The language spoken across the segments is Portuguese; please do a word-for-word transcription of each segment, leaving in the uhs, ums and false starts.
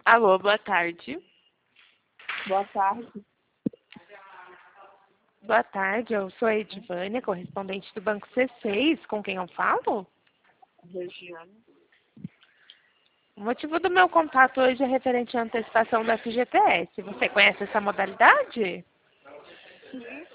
Alô, boa tarde. Boa tarde. Boa tarde, eu sou a Edivânia, correspondente do Banco C seis, com quem eu falo? Regiane. O motivo do meu contato hoje é referente à antecipação do F G T S. Você conhece essa modalidade? Sim.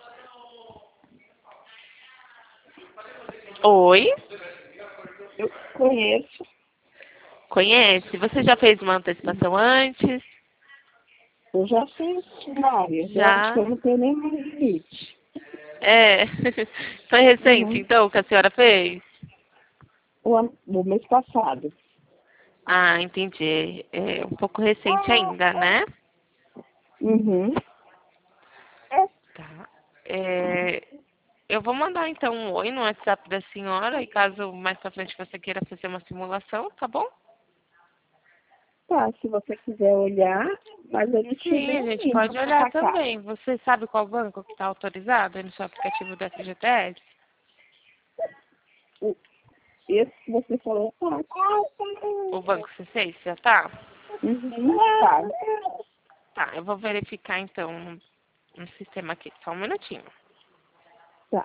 Oi? Eu conheço. Conhece? Você já fez uma antecipação antes? Eu já fiz várias. Eu acho Já? que eu não tenho nem mais limite. É. Foi recente, Uhum. então, que a senhora fez? O, ano, o mês passado. Ah, entendi. É um pouco recente ainda, né? Uhum. Tá. É, eu vou mandar então um oi no WhatsApp da senhora e caso mais pra frente você queira fazer uma simulação, tá bom? Tá, se você quiser olhar, mas eu não tive Sim, a nem gente mínimo pode pra olhar sacar. também. Você sabe qual banco que está autorizado aí no seu aplicativo do F G T S? O- Esse que você falou, tá. O Banco C seis já tá? Uhum. Tá. Tá, eu vou verificar então no, no sistema aqui. Só um minutinho. Tá.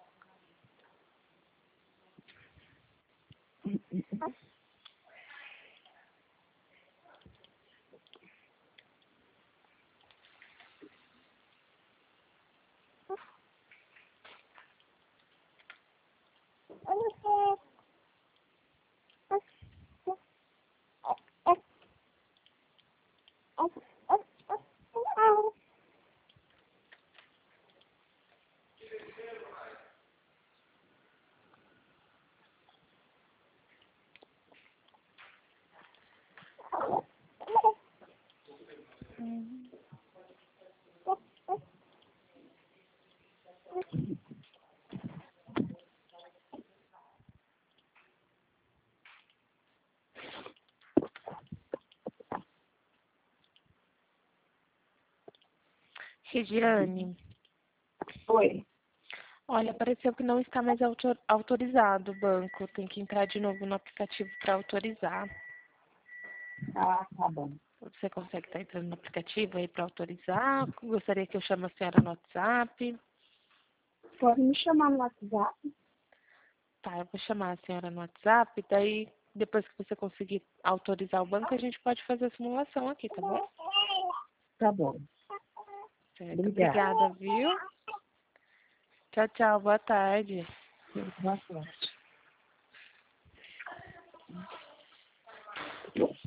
Regiane, Oi. olha, apareceu que não está mais autor- autorizado o banco. Tem que entrar de novo no aplicativo para autorizar. Ah, tá bom. Você consegue estar entrando no aplicativo aí para autorizar? Gostaria que eu chame a senhora no WhatsApp? Pode me chamar no WhatsApp? Tá, eu vou chamar a senhora no WhatsApp, daí depois que você conseguir autorizar o banco, a gente pode fazer a simulação aqui, tá bom? Tá bom. Certo, Obrigada. obrigada, viu? Tchau, tchau, boa tarde. Boa tarde.